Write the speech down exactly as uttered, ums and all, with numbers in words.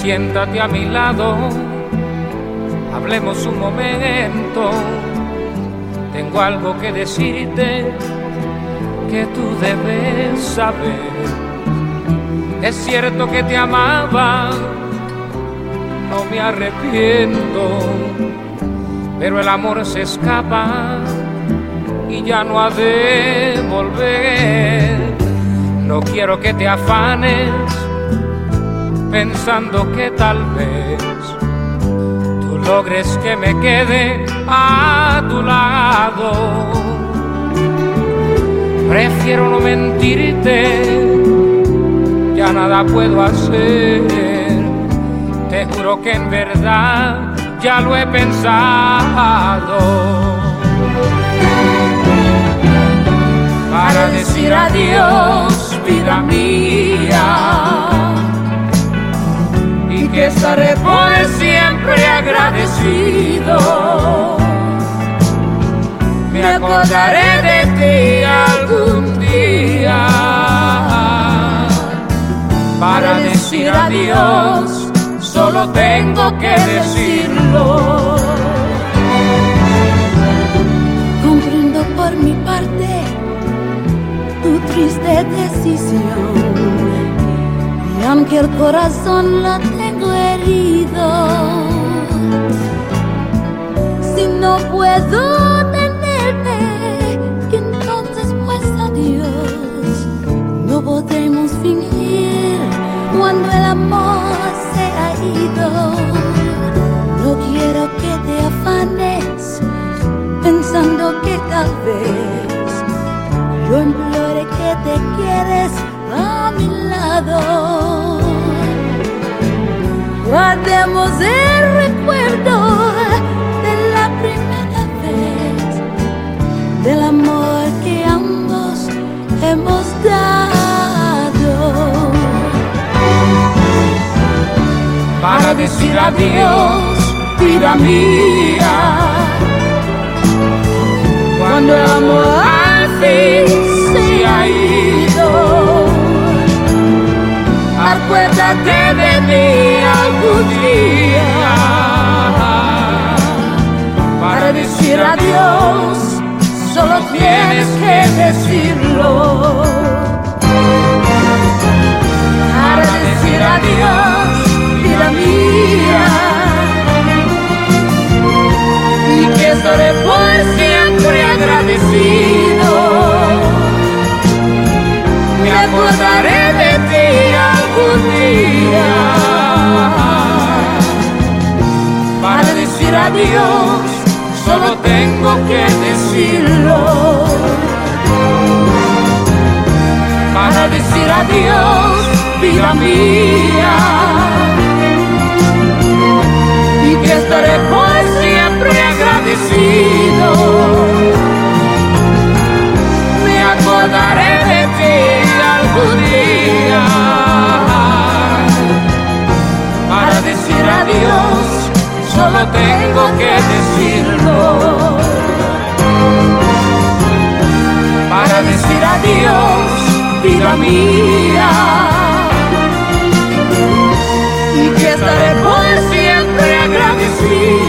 siéntate a mi lado, hablemos un momento. Tengo algo que decirte que tú debes saber. Es cierto que te amaba, no me arrepiento, pero el amor se escapa y ya no ha de volver. No quiero que te afanes pensando que tal vez tú logres que me quede a tu lado. Prefiero no mentirte, ya nada puedo hacer. Te juro que en verdad ya lo he pensado. Para decir adiós, vida mía, y que estaré por siempre agradecido. Me acordaré de ti algún día. Para decir adiós, solo tengo que decirlo. Comprendo por mi parte tu triste decisión, y aunque el corazón lo tengo herido, si no puedo tenerte, entonces pues adiós. No podemos fingir cuando el amor se ha ido. No quiero que te afanes pensando que tal vez yo implore que te quedes a mi lado. Guardemos el recuerdo de la primera vez, del amor que ambos hemos dado. Para decir adiós, vida mía, cuando el amor al fin se ha ido, acuérdate de mí algún día. Para decir adiós, solo tienes que decirlo. Para decir adiós, vida mía, y que estaré por siempre agradecido. Me acordaré de ti algún día. Para decir adiós, solo tengo que decirlo. Para decir adiós, vida mía, y que estaré por siempre agradecido. Me acordaré de ti algún día. Para decir adiós, solo tengo que decirlo. Para decir adiós, vida mía, y que estaré por siempre agradecido.